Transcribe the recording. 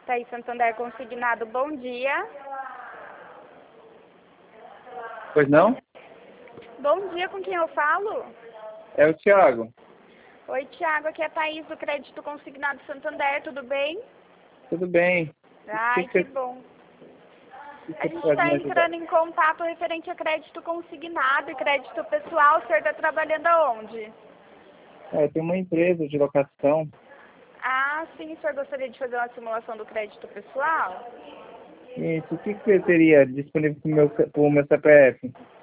Thaís Santander Consignado, bom dia. Pois não? Bom dia, com quem eu falo? É o Thiago. Oi, Thiago, aqui é a Thaís do Crédito Consignado Santander, tudo bem? Tudo bem. Ai, que bom. A gente Pode está me ajudar? entrando em contato referente a crédito consignado e crédito pessoal. O senhor está trabalhando aonde? Eu tenho uma empresa de locação. Ah, sim, o senhor gostaria de fazer uma simulação do crédito pessoal? Isso, o que você teria disponível para o meu CPF?